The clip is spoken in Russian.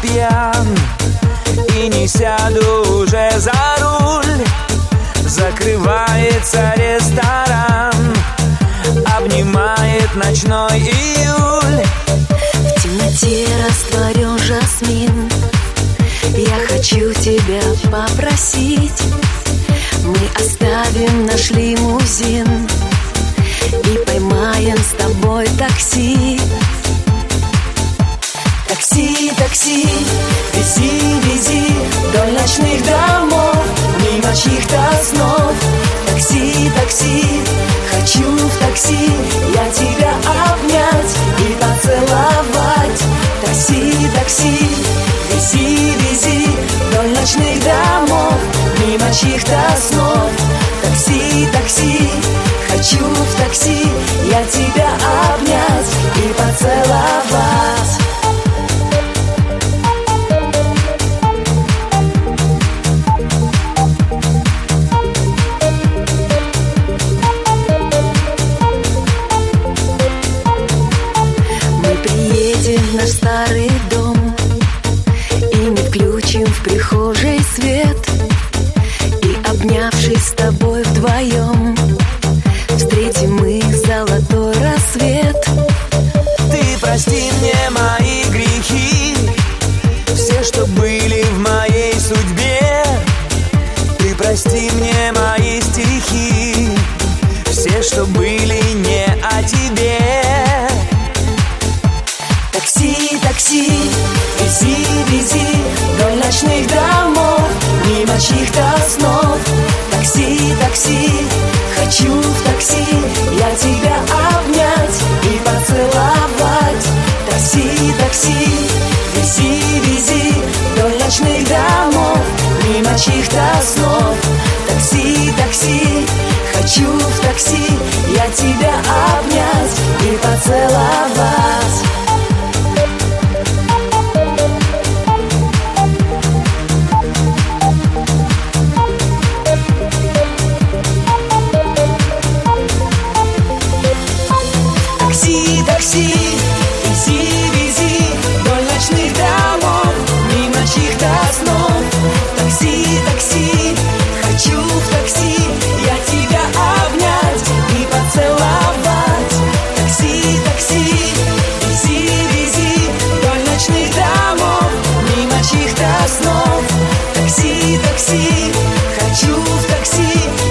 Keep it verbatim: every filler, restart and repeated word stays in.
пьян и не сяду уже за руль. Закрывается ресторан, обнимает ночной июль. В темноте растворен жасмин. Я хочу тебя попросить, мы оставим наш лимузин и поймаем с тобой такси. Такси, такси, вези, вези вдоль ночных домов, мимо чьих-то снов. Такси, такси, хочу в такси я тебя обнять и поцеловать. Такси, такси, вези, вези вдоль ночных домов, мимо чьих-то снов. Такси, такси, хочу в такси я тебя обнять и поцеловать. В наш старый дом и мы включим в прихожей свет, и, обнявшись с тобой вдвоем, встретим мы золотой рассвет. Ты прости мне мои грехи, все, что были в моей судьбе. Ты прости мне мои стихи, все, что были не о тебе. Такси, такси, вези, вези вдоль ночных домов, мимо чьих-то снов. Такси, такси, хочу в такси я тебя обнять и поцеловать. Такси, такси, вези, вези вдоль ночных домов, мимо чьих-то снов. Такси, такси, хочу в такси я тебя обнять и поцеловать. Такси, такси, вези, вези вдоль ночных домов, мимо чьих-то снов. Такси, такси, хочу в такси я тебя обнять и поцеловать. Такси, такси, вези, вези вдоль ночных домов, мимо чьих-то снов. Такси, такси, хочу в такси